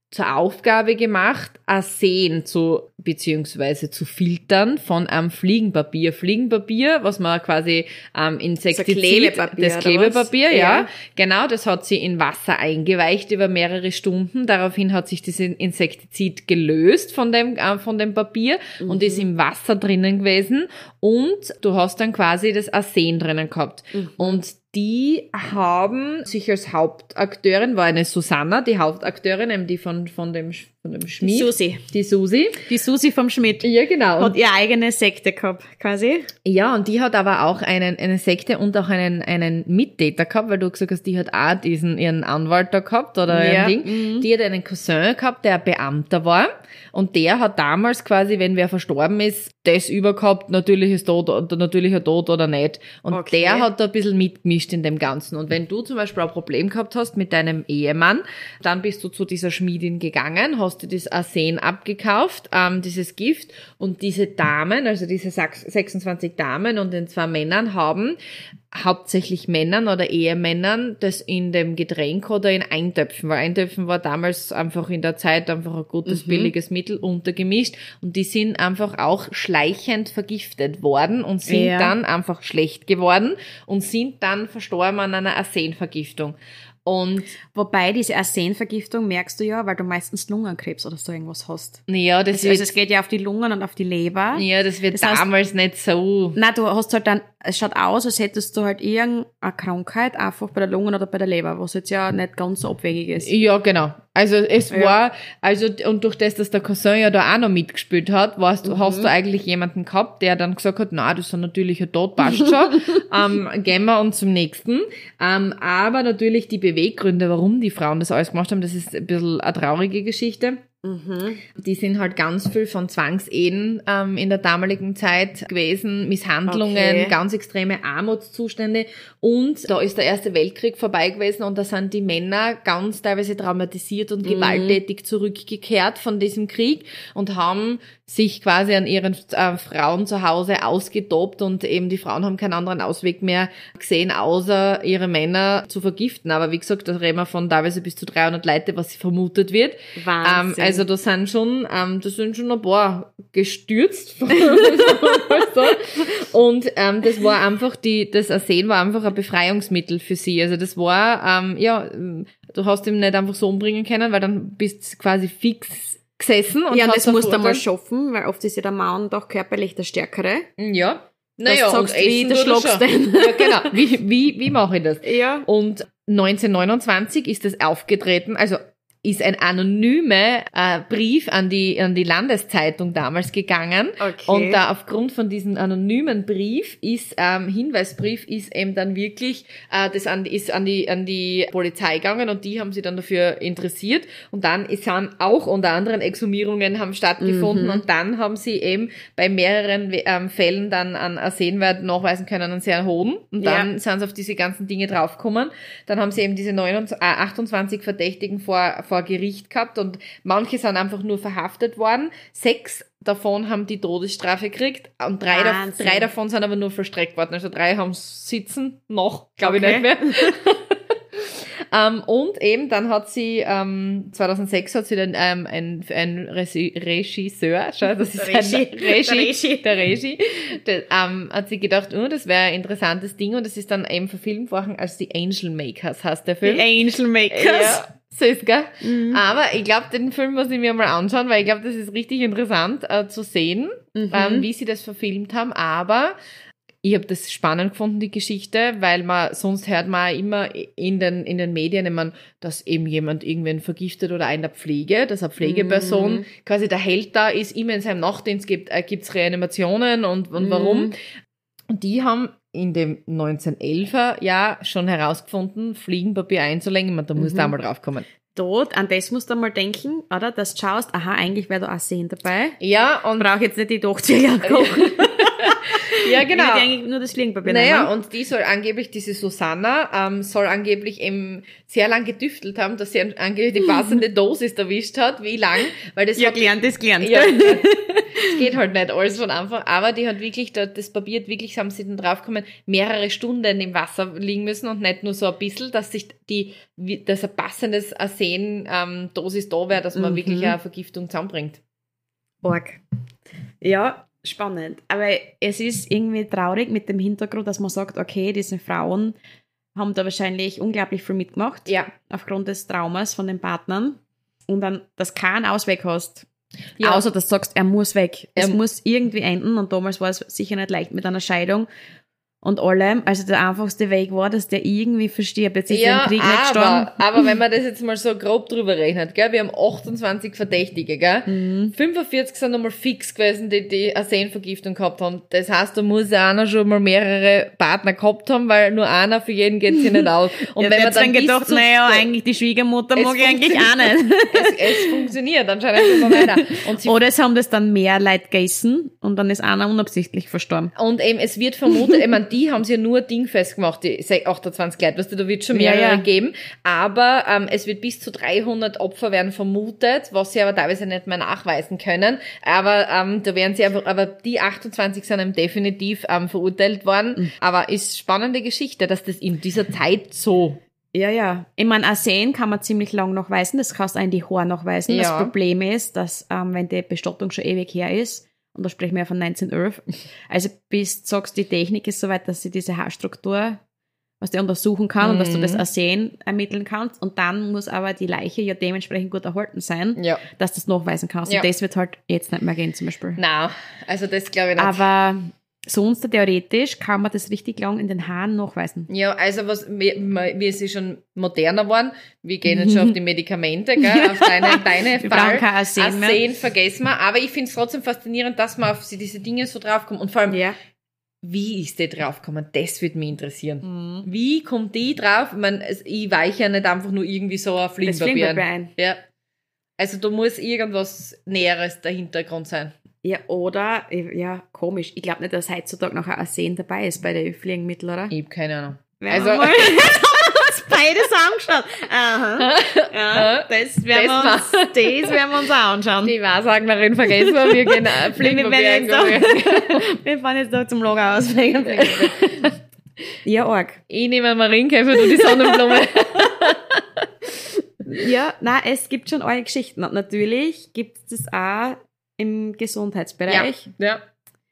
zur Aufgabe gemacht, Arsen zu, beziehungsweise zu filtern von einem Fliegenpapier. Fliegenpapier, was man quasi ähm, Insektizid, so Klebepapier, das Klebepapier, ja. ja. Genau, das hat sie in Wasser eingeweicht über mehrere Stunden. Daraufhin hat sich das Insektizid gelöst von dem, äh, von dem Papier mhm. und ist im Wasser drinnen gewesen. Und du hast dann quasi das Arsen drinnen gehabt. Mhm. Und die haben sich als Hauptakteurin, war eine Susanna, die Hauptakteurin, eben die von, von dem, von dem Schmied. Die Susi. Die Susi. Die Susi vom Schmied. Ja, genau. Hat ihre eigene Sekte gehabt, quasi. Ja, und die hat aber auch einen, eine Sekte und auch einen, einen Mittäter gehabt, weil du gesagt hast, die hat auch diesen, ihren Anwalt da gehabt, oder ja. ein Ding. Mhm. Die hat einen Cousin gehabt, der Beamter war. Und der hat damals quasi, wenn wer verstorben ist, das übergehabt, natürliches Tod oder natürlicher Tod oder nicht. Und okay. der hat da ein bisschen mitgemischt in dem Ganzen. Und wenn du zum Beispiel ein Problem gehabt hast mit deinem Ehemann, dann bist du zu dieser Schmiedin gegangen, hast dir das Arsen abgekauft, ähm, dieses Gift, und diese Damen, also diese sechsundzwanzig Damen und den zwei Männern haben hauptsächlich Männern oder Ehemännern das in dem Getränk oder in Eintöpfen, weil Eintöpfen war damals einfach in der Zeit einfach ein gutes, mhm. billiges Mittel untergemischt, und die sind einfach auch schleichend vergiftet worden und sind ja. dann einfach schlecht geworden und sind dann verstorben an einer Arsenvergiftung. Und wobei diese Arsenvergiftung merkst du ja, weil du meistens Lungenkrebs oder so irgendwas hast. Ja, das also, also es geht ja auf die Lungen und auf die Leber. Ja, das wird das damals heißt, nicht so. Nein, du hast halt dann, es schaut aus, als hättest du halt irgendeine Krankheit einfach bei der Lungen oder bei der Leber, was jetzt ja nicht ganz so abwegig ist. Ja, genau. Also es ja. war, also und durch das, dass der Cousin ja da auch noch mitgespielt hat, warst, mhm. hast du eigentlich jemanden gehabt, der dann gesagt hat, na, das ist ein natürlicher Tod, passt schon, ähm, gehen wir und zum nächsten. Ähm, aber natürlich die Beweggründe, warum die Frauen das alles gemacht haben, das ist ein bisschen eine traurige Geschichte. Mhm. Die sind halt ganz viel von Zwangsehen ähm, in der damaligen Zeit gewesen, Misshandlungen, okay. ganz extreme Armutszustände, und da ist der Erste Weltkrieg vorbei gewesen und da sind die Männer ganz teilweise traumatisiert und mhm. gewalttätig zurückgekehrt von diesem Krieg und haben sich quasi an ihren äh, Frauen zu Hause ausgetobt, und eben die Frauen haben keinen anderen Ausweg mehr gesehen, außer ihre Männer zu vergiften. Aber wie gesagt, da reden wir von teilweise bis zu dreihundert Leute, was vermutet wird. Wahnsinn. Ähm, also da sind schon, ähm, da sind schon ein paar gestürzt. Und ähm, das war einfach, die, das Arsen war einfach ein Befreiungsmittel für sie. Also das war, ähm, ja, du hast ihn nicht einfach so umbringen können, weil dann bist du quasi fix gesessen. Und ja, und das musst du mal schaffen, weil oft ist ja der Mann doch körperlich der Stärkere. Ja. Naja, und wie, das schlägst du denn. Ja, genau. Wie, wie, wie mache ich das? Ja. Und neunzehnhundertneunundzwanzig ist das aufgetreten, also ist ein anonymer äh, Brief an die an die Landeszeitung damals gegangen. Okay. Und da aufgrund von diesem anonymen Brief ist ähm, Hinweisbrief ist eben dann wirklich äh, das an ist an die an die Polizei gegangen, und die haben sich dann dafür interessiert, und dann ist dann auch unter anderem Exhumierungen haben stattgefunden, mhm. und dann haben sie eben bei mehreren ähm, Fällen dann an Arsenwert nachweisen können, einen sehr hohen, und dann ja. sind sie auf diese ganzen Dinge draufgekommen. Dann haben sie eben diese neunundzwanzig, äh, achtundzwanzig Verdächtigen vor vor Gericht gehabt, und manche sind einfach nur verhaftet worden. Sechs davon haben die Todesstrafe gekriegt, und drei, da, drei davon sind aber nur verstreckt worden. Also drei haben sitzen noch, glaube okay. ich nicht mehr. Um, und eben, dann hat sie, um, zweitausendsechs hat sie dann um, ein, ein Resi- Regisseur, schau, das ist der Regie, ein Regie, der Regie, der, um, hat sie gedacht, oh, das wäre ein interessantes Ding, und das ist dann eben verfilmt worden als die Angel Makers, heißt der Film. Die Angel Makers. Ja. So ist, gell? Mhm. Aber ich glaube, den Film muss ich mir mal anschauen, weil ich glaube, das ist richtig interessant äh, zu sehen, mhm. ähm, wie sie das verfilmt haben. Aber ich habe das spannend gefunden, die Geschichte, weil man, sonst hört man immer in den, in den Medien, ich meine, dass eben jemand irgendwen vergiftet oder in der Pflege, dass eine Pflegeperson, mhm. quasi der Held da ist, immer in seinem Nachtdienst gibt, äh, gibt's Reanimationen und, und mhm. warum. Und die haben in dem neunzehnhundertelfer Jahr schon herausgefunden, Fliegenpapier einzulegen. Ich meine, da musst du Mhm. auch mal drauf kommen. Dort, an das musst du mal denken, oder? Dass du schaust, aha, eigentlich wäre da Arsen dabei. Ja, und Brauche jetzt nicht die Tochter kochen. Ja, Ich genau. würde eigentlich nur das Fliegenpapier Naja, nehmen. und die soll angeblich, diese Susanna, ähm, soll angeblich eben sehr lang getüftelt haben, dass sie an- angeblich die passende Dosis erwischt hat. Wie lang? Weil das Ja, hat, gelernt ist gelernt. ja, es geht halt nicht alles von Anfang, aber die hat wirklich, da- das Papier hat wirklich, haben sie dann draufgekommen, mehrere Stunden im Wasser liegen müssen und nicht nur so ein bisschen, dass sich die, wie- dass ein passendes Arsen-Dosis da wäre, dass man Mhm. wirklich eine Vergiftung zusammenbringt. Org. Ja, spannend. Aber es ist irgendwie traurig mit dem Hintergrund, dass man sagt, okay, diese Frauen haben da wahrscheinlich unglaublich viel mitgemacht, Ja. aufgrund des Traumas von den Partnern. Und dann, dass du keinen Ausweg hast. Ja. Außer, dass du sagst, er muss weg. Es Er- muss irgendwie enden. Und damals war es sicher nicht leicht mit einer Scheidung und allem. Also der einfachste Weg war, dass der irgendwie verstirbt. Jetzt ist er Ja, im Krieg nicht gestorben. aber, aber wenn man das jetzt mal so grob drüber rechnet, gell, wir haben achtundzwanzig Verdächtige, gell? Mhm. fünfundvierzig sind nochmal fix gewesen, die die Arsenvergiftung gehabt haben. Das heißt, da muss ja einer schon mal mehrere Partner gehabt haben, weil nur einer für jeden geht's sich nicht aus. Und Ja, wenn der man hat dann dann bis gedacht, zu- naja, eigentlich die Schwiegermutter Es mag ich eigentlich auch nicht. es, es funktioniert anscheinend immer weiter. Und, sie, Oder es haben das dann mehr Leute gegessen und dann ist einer unabsichtlich verstorben. und eben, es wird vermutet, ich meine, die haben sie ja nur dingfest gemacht, die achtundzwanzig Leute, weißt du, da wird schon Ja, mehrere ja. geben, aber ähm, es wird bis zu dreihundert Opfer werden vermutet, was sie aber teilweise nicht mehr nachweisen können, aber ähm, da werden sie einfach, aber die achtundzwanzig sind eben definitiv ähm, verurteilt worden, Mhm. aber ist spannende Geschichte, dass das in dieser Zeit so, Ja, ja. Ich meine, Arsen kann man ziemlich lang nachweisen, das kannst du auch in die Haare nachweisen. Ja. Das Problem ist, dass ähm, wenn die Bestattung schon ewig her ist, und da sprechen wir ja von neunzehnhundertelf, also bis du sagst, die Technik ist soweit, dass sie diese Haarstruktur, was die untersuchen kann und dass du das Mhm. Arsen ermitteln kannst und dann muss aber die Leiche ja dementsprechend gut erhalten sein, ja, dass du das nachweisen kannst. Ja. Und das wird halt jetzt nicht mehr gehen zum Beispiel. na, also das glaube ich nicht. Aber sonst theoretisch kann man das richtig lang in den Haaren nachweisen. Ja, also was, wir, wir sind schon moderner waren, wir gehen jetzt schon auf die Medikamente, gell, auf deine, deine Wir Fall. brauchen kein Arsen mehr. Arsen vergessen wir, aber ich finde es trotzdem faszinierend, dass man auf sie- diese Dinge so draufkommt und vor allem, Ja. wie ist die draufgekommen? Das würde mich interessieren. Wie kommt die drauf? Ich meine, es- ich weiche ja nicht einfach nur irgendwie so ein Das Fliegenpapier Fliegenpapier ein. ein. Ja. Also da muss irgendwas Näheres der Hintergrund sein. Ja, oder, ja, komisch. Ich glaube nicht, dass heutzutage noch ein Arsen dabei ist bei den Fliegenmitteln, oder? Ich habe keine Ahnung. Werden Also- wir mal- Jetzt haben wir uns beides angeschaut. Aha. Ja, das werden, wir Das uns, das werden wir uns auch anschauen. Die Wahrsagnerin vergessen wir, wir gehen äh, wir, Fliegenpapier werden jetzt einkaufen. da, wir fahren jetzt da zum Lager aus. Ja, arg. Ich nehme einen Marienkäfer, du die Sonnenblume. Ja, nein, es gibt schon arge Geschichten. Und natürlich gibt es das auch im Gesundheitsbereich. Ja, ja.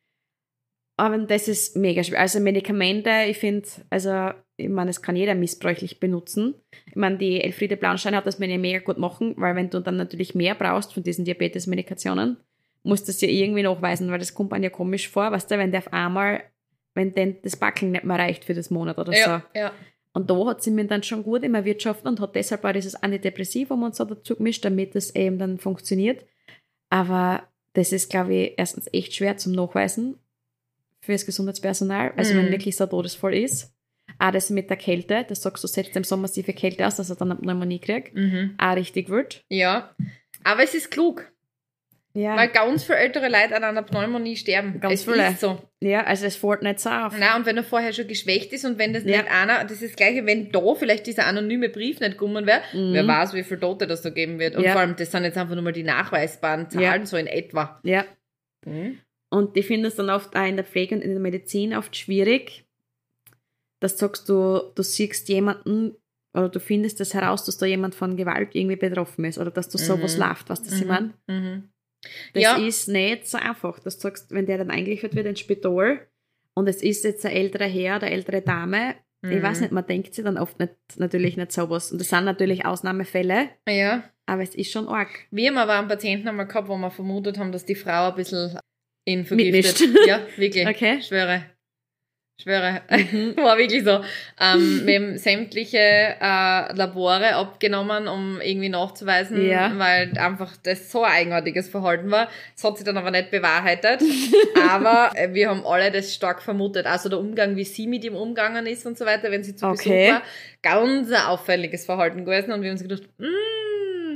Aber das ist mega schwer. Also Medikamente, ich finde, also, ich meine, das kann jeder missbräuchlich benutzen. Ich meine, die Elfriede Blaunstein hat das mir ja mega gut machen, weil wenn du dann natürlich mehr brauchst von diesen Diabetes-Medikationen, musst du das ja irgendwie nachweisen, weil das kommt einem ja komisch vor, weißt du, wenn der auf einmal, wenn denn das Backeln nicht mehr reicht für das Monat oder Ja, so. ja. Und da hat sie mir dann schon gut immer wirtschaften und hat deshalb auch dieses Antidepressivum und so dazu gemischt, damit das eben dann funktioniert. Aber das ist, glaube ich, erstens echt schwer zum Nachweisen für das Gesundheitspersonal, also Mhm. wenn wirklich so todesvoll ist. Auch das mit der Kälte, das sagst du, setzt dem so massive Kälte aus, dass er dann eine Pneumonie kriegt, Mhm. auch richtig wird. Ja. Aber es ist klug, Ja, weil ganz viele ältere Leute an einer Pneumonie sterben. Ganz es viele. ist so. ja, also es fällt nicht so auf. Na, und wenn er vorher schon geschwächt ist und wenn das Ja. nicht einer, das ist das Gleiche, wenn da vielleicht dieser anonyme Brief nicht gekommen wäre, Mhm. wer weiß, wie viele Tote das da geben wird. Und Ja. vor allem, das sind jetzt einfach nur mal die nachweisbaren Zahlen, Ja. so in etwa. Ja, Mhm. und ich finde es dann oft auch in der Pflege und in der Medizin oft schwierig, dass du sagst, du, du siehst jemanden oder du findest das heraus, dass da jemand von Gewalt irgendwie betroffen ist oder dass da sowas Mhm. läuft, was das ich meine. Mhm. Das Ja. ist nicht so einfach, dass du sagst, wenn der dann eingeliefert wird ins Spital und es ist jetzt ein älterer Herr oder ältere Dame, ich Mhm. weiß nicht, man denkt sich dann oft nicht, natürlich nicht sowas. Und das sind natürlich Ausnahmefälle, Ja. aber es ist schon arg. Wir haben aber einen Patienten einmal gehabt, wo wir vermutet haben, dass die Frau ein bisschen ihn vergiftet. Mitmischt. Ja, wirklich. Okay. Schwöre. Schwöre. War wirklich so. Ähm, wir haben sämtliche äh, Labore abgenommen, um irgendwie nachzuweisen, Ja. weil einfach das so ein eigenartiges Verhalten war. Das hat sich dann aber nicht bewahrheitet. Aber äh, wir haben alle das stark vermutet. Also der Umgang, wie sie mit ihm umgegangen ist und so weiter, wenn sie zu Okay. Besuch war. Ganz ein auffälliges Verhalten gewesen. Und wir haben uns gedacht, mm,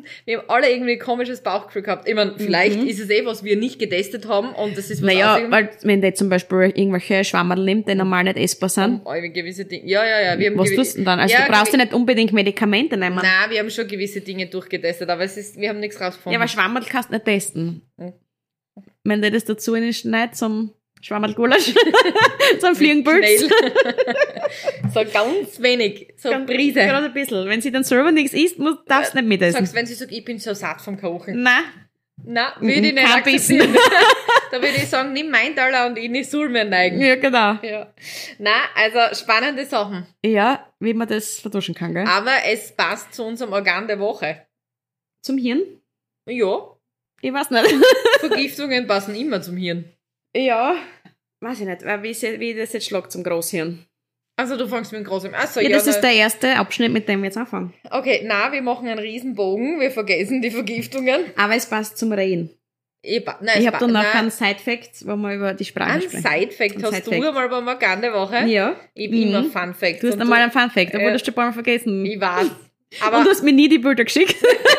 wir haben alle irgendwie ein komisches Bauchgefühl gehabt. Ich meine, vielleicht Mhm. ist es eh, was wir nicht getestet haben und das ist was Naja, ausgegangen. weil wenn der zum Beispiel irgendwelche Schwammerl nimmt, die normal nicht essbar sind, Oh, gewisse Dinge. Ja, ja, ja. Wir haben was gewi- tust du denn dann? Also ja, du brauchst gewi- ja nicht unbedingt Medikamente nehmen. Nein, wir haben schon gewisse Dinge durchgetestet, aber es ist, wir haben nichts Ja, rausgefunden. aber Schwammerl kannst du nicht testen. Mhm. Wenn der das dazu schneidet zum Schwammerl-Gulasch, zum Fliegenpilz. Schnell. So ganz wenig, so eine Prise. Gerade ein bisschen. Wenn sie dann selber nichts isst, muss, darfst du nicht mitessen. Sagst, wenn sie sagt, ich bin so satt vom Kochen. Nein. Nein, würde ich nicht Kein Bissen. akzeptieren. Da würde ich sagen, nimm mein Taler und ich nicht soll mir neigen. Ja, genau. Ja. Nein, also spannende Sachen. Ja, wie man das vertuschen kann, gell? Aber es passt zu unserem Organ der Woche. Zum Hirn? Ja, Ich weiß nicht. Vergiftungen passen immer zum Hirn. Ja. Weiß ich nicht, weil wie, sie- wie das jetzt schlägt zum Großhirn. Also du fängst mit dem großen... Achso, Ja, ja, das ist na- der erste Abschnitt, mit dem wir jetzt anfangen. Okay, na, wir machen einen Riesenbogen. Wir vergessen die Vergiftungen. Aber es passt zum Reden. Ich, pa- nein, Ich es habe pa- dann noch nein, einen Side-Fact, wo wir über die Sprache einen sprechen. Side-Fact Ein hast Side-Fact. du einmal beim Organ der Woche. Ja. Ich habe immer Mhm. Fun-Facts. Du hast und einmal einen Fun-Fact, obwohl Ja. du hast schon ein paar Mal vergessen. Ich weiß. Aber Aber und du hast mir nie die Bilder geschickt.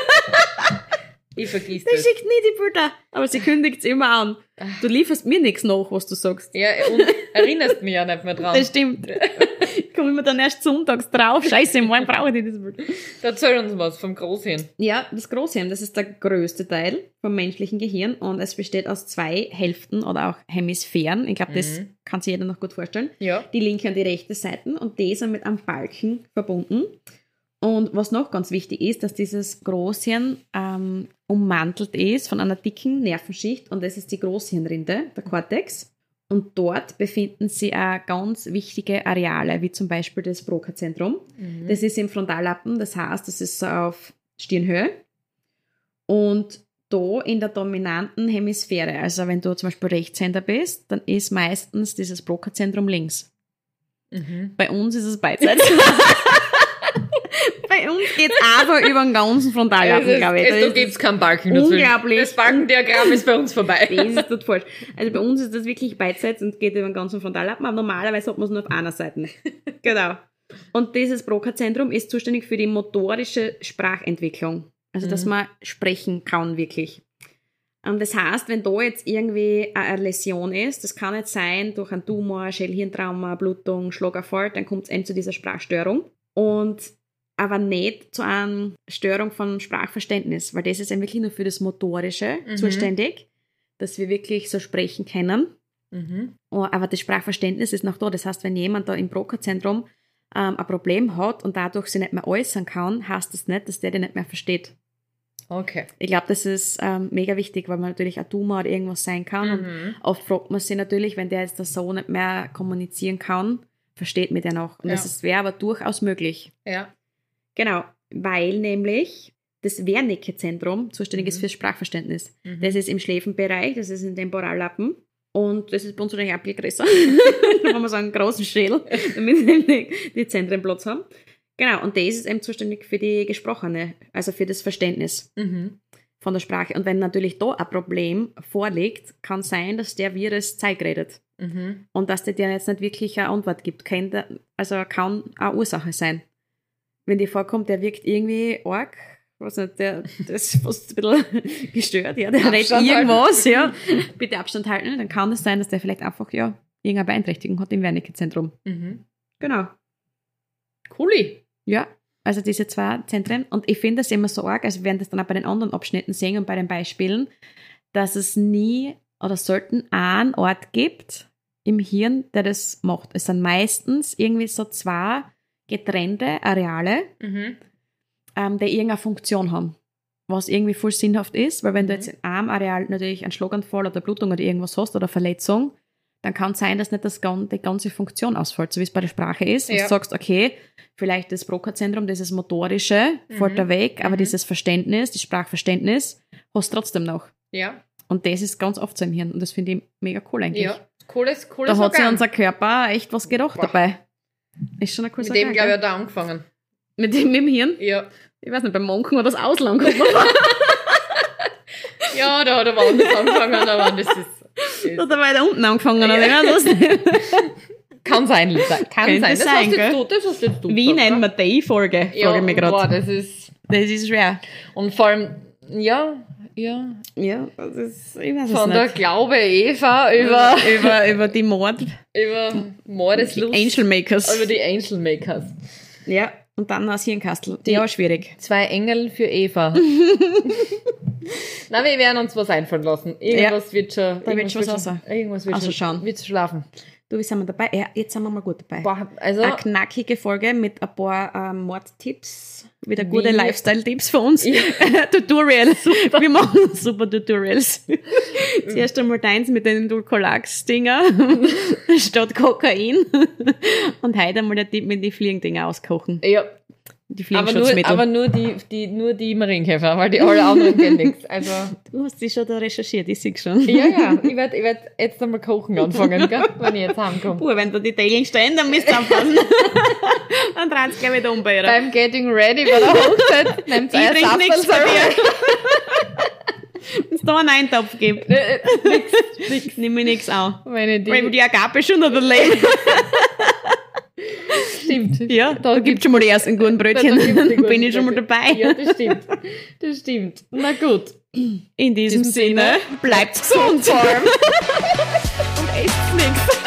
ich vergiss Sie das. schickt nie die Bilder. Aber sie kündigt es immer an. Du lieferst mir nichts nach, was du sagst. Ja, und erinnerst mich ja nicht mehr dran. Das stimmt. Ich komme immer dann erst sonntags drauf. Scheiße, morgen brauche ich das Bild. Erzähl uns was vom Großhirn. Ja, das Großhirn, das ist der größte Teil vom menschlichen Gehirn und es besteht aus zwei Hälften oder auch Hemisphären. Ich glaube, das Mhm. kann sich jeder noch gut vorstellen. Ja. Die linke und die rechte Seite und die sind mit einem Balken verbunden. Und was noch ganz wichtig ist, dass dieses Großhirn ähm, ummantelt ist von einer dicken Nervenschicht und das ist die Großhirnrinde, der Cortex. Und dort befinden sich auch ganz wichtige Areale, wie zum Beispiel das Broca-Zentrum. Mhm. Das ist im Frontallappen, das heißt, das ist so auf Stirnhöhe. Und da in der dominanten Hemisphäre, also wenn du zum Beispiel Rechtshänder bist, dann ist meistens dieses Broca-Zentrum links. Mhm. Bei uns ist es beidseits. Bei uns geht es aber über den ganzen Frontallappen, Es ist- glaube ich. es- Da Da ist gibt es keinen Balken dazwischen. unglaublich. Das Balkendiagramm ist bei uns vorbei. Das ist dort falsch. Also bei uns ist das wirklich beidseits und geht über den ganzen Frontallappen, aber normalerweise hat man es nur auf einer Seite. Genau. Und dieses Broca-Zentrum ist zuständig für die motorische Sprachentwicklung. Also, dass Mhm. man sprechen kann, wirklich. Und das heißt, wenn da jetzt irgendwie eine Läsion ist, das kann jetzt sein durch einen Tumor, Schädelhirntrauma, Blutung, Schlaganfall, dann kommt es eben zu dieser Sprachstörung. Und aber nicht zu einer Störung von Sprachverständnis, weil das ist eben wirklich nur für das Motorische Mhm. zuständig, dass wir wirklich so sprechen können. Mhm. Oh, aber das Sprachverständnis ist noch da. Das heißt, wenn jemand da im Broca-Zentrum ähm, ein Problem hat und dadurch sich nicht mehr äußern kann, heißt das nicht, dass der den nicht mehr versteht. Okay. Ich glaube, das ist ähm, mega wichtig, weil man natürlich ein Tumor oder irgendwas sein kann. Und Mhm. oft fragt man sich natürlich, wenn der jetzt das so nicht mehr kommunizieren kann, versteht mir der noch. Und Ja. das wäre aber durchaus möglich. Ja. Genau, weil nämlich das Wernicke-Zentrum zuständig Mhm. ist fürs Sprachverständnis. Mhm. Das ist im Schläfenbereich, das ist im Temporallappen und das ist bei uns natürlich auch ein bisschen größer. Da haben wir so einen großen Schädel, damit die, die Zentren Platz haben. Genau, und das ist eben zuständig für die Gesprochene, also für das Verständnis Mhm. von der Sprache. Und wenn natürlich da ein Problem vorliegt, kann sein, dass der Virus Zeit redet Mhm. und dass der dir jetzt nicht wirklich eine Antwort gibt. Kann, der- also kann eine Ursache sein. Wenn die vorkommt, der wirkt irgendwie arg, was nicht, der, der ist fast ein bisschen gestört, ja, der redet Abstand irgendwas, ja, bitte Abstand halten, dann kann es sein, dass der vielleicht einfach, ja, irgendeine Beeinträchtigung hat im Wernicke-Zentrum. Mhm. Genau. Cooli. Ja, also diese zwei Zentren. Und ich finde das immer so arg, also wir werden das dann auch bei den anderen Abschnitten sehen und bei den Beispielen, dass es nie oder selten einen Ort gibt im Hirn, der das macht. Es sind meistens irgendwie so zwei getrennte Areale, Mhm. ähm, die irgendeine Funktion haben. Was irgendwie voll sinnhaft ist, weil wenn du Mhm. jetzt in einem Areal natürlich einen Schlaganfall oder Blutung oder irgendwas hast oder Verletzung, dann kann es sein, dass nicht das, gan- die ganze Funktion ausfällt, so wie es bei der Sprache ist. Und Ja. du sagst, okay, vielleicht das Broca-Zentrum, dieses Motorische, Mhm. fällt da weg, aber Mhm. dieses Verständnis, das Sprachverständnis, hast du trotzdem noch. Ja. Und das ist ganz oft so im Hirn und das finde ich mega cool eigentlich. Ja. Cooles, cooles Da hat sich Organ. unser Körper echt was gedacht Boah. dabei. Ist schon ein cooles Mit dem, Organ, glaube ich, gell? hat er angefangen. Mit dem im Hirn? Ja. Ich weiß nicht, beim Monken oder das Ausland kommt man. Ja, da hat er woanders angefangen, aber das ist... ist Oder weiter unten angefangen, oder? Ja. Ja. Das kann sein, Lisa. Kann Könnte sein. Das sein, hast gell? jetzt du, das hast jetzt du Wie gesagt, nennen ne? wir die Folge? Ja, Frage ich mich boah, gerade. das ist... Das ist schwer. Und vor allem, ja, ja. Ja, das ist, ich weiß es Von der nicht. Glaube Eva über, über, über die Mord, über Mordeslust. Angel Makers. Über die Angel Makers. Ja, und dann noch das Hirnkastel. Die- Ja, schwierig. Zwei Engel für Eva. Na, wir werden uns was einfallen lassen. Irgendwas wird schon. Da wird irgendwas schon was schon, irgendwas wird Also schon, schauen. wird schlafen. Du, wie sind wir dabei? Ja, jetzt sind wir mal gut dabei. Boah, also, Eine knackige Folge mit ein paar ähm, Mordtipps. Wieder Wie- gute Lifestyle-Tipps für uns. Ja. Tutorials. Wir machen super Tutorials. Zuerst einmal deins mit den Dulcolax-Dinger statt Kokain. Und heute einmal der Tipp mit den Fliegendinger auskochen. ja, Die aber nur, Fliegenschutzmittel. aber nur die, die, nur die Marienkäfer, weil die alle anderen kennen nichts. Also, Du hast die schon da recherchiert, ich sehe schon. ja, ja, ich werde ich werd jetzt einmal kochen anfangen, gell, wenn ich jetzt heimkomme. Puh, wenn da die Teilchen stehen, dann müsst ihr aufpassen. Dann dreht es gleich wieder um bei ihr. Beim Getting Ready bei der Hochzeit nehmt Ich ihr trinke nichts von Apfelsaft. dir. Wenn es da einen Eintopf gibt, Nix. nimm mir nichts an. Meine Weil die, die Agape schon noch leben. stimmt. Ja, da, gibt es schon mal die ersten guten Brötchen. Da gibt's die Dann guten bin ich schon mal Brötchen. dabei. Ja, das stimmt. Das stimmt. Na gut. In diesem diesem Sinne, Sinne, bleibt gesund. Form. Und esst nichts.